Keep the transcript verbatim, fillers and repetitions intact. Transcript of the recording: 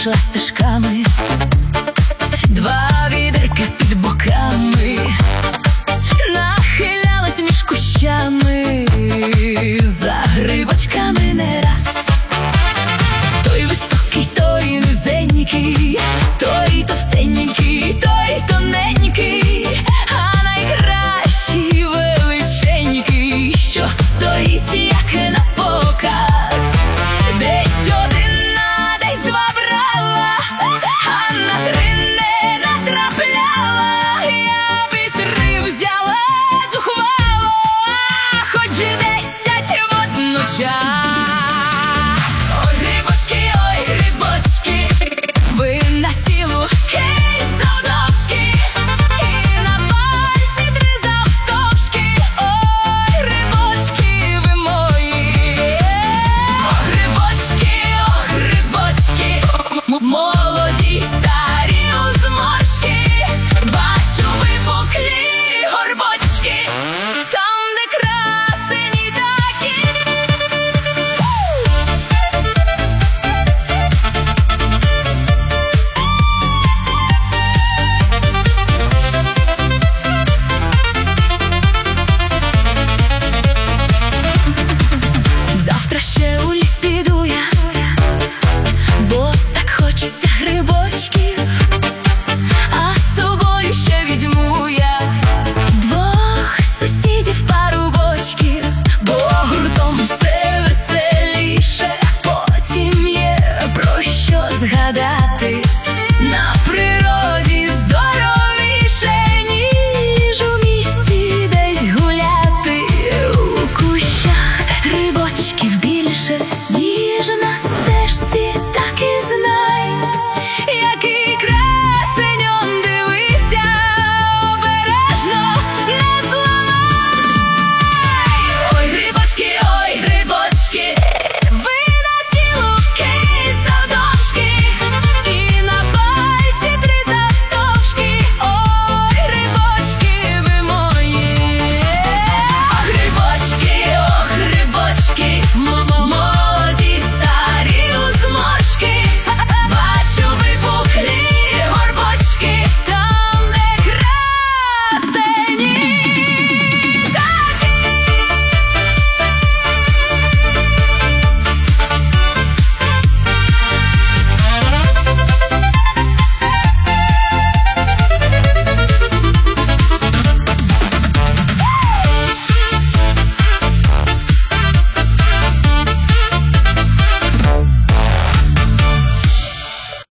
йшла стежками, два відерки під боками, нахилялась між кущами, за грибочками не раз. Той високий, той низенький, той товстенький, той тоненький, а найкращий величенький, що стоїть як на показ. Десь одна, десь два брала, а на три не натрапляла. Я би три взяла зухвало, а хоч і десять водночас.